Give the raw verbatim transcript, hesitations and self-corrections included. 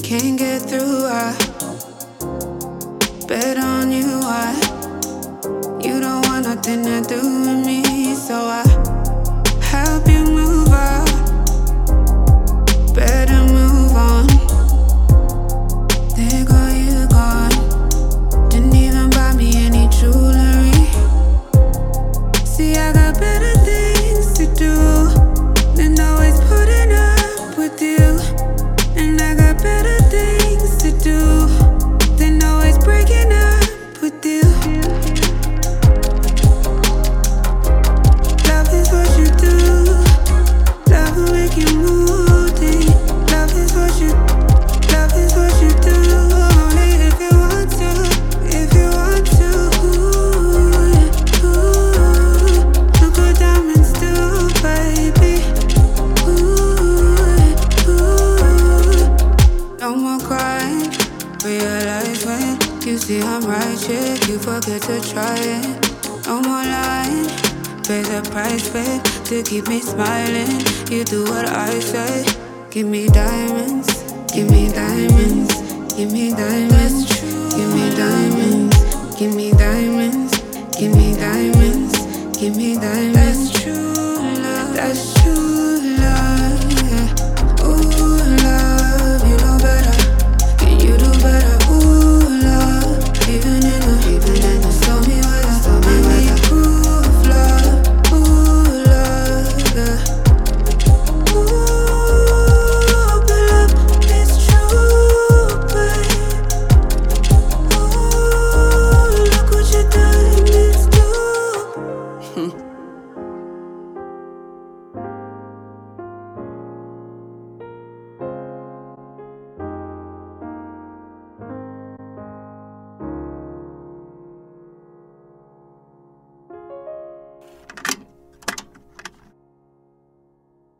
can't get through. I bet on you. I You don't want nothing to do with me, so I help you move on. Better move on. There go you gone. Didn't even buy me any jewelry. See, I got better things to do than always putting up with you. And I got better things to do than always breaking up with you. Love is what you do. Love will make you moody. Love is what you Love is what you do. Only if you want to. If you want to. Ooh, ooh. Look what diamonds do, baby. Ooh, ooh. No more crying. Realize when you see I'm right, shit, you forget to try it. No more lying. Pay the price, babe, to keep me smiling. You do what I say. Give me diamonds. Give me diamonds. Give me diamonds. Give me diamonds. Give me diamonds. Give me diamonds. Give me diamonds.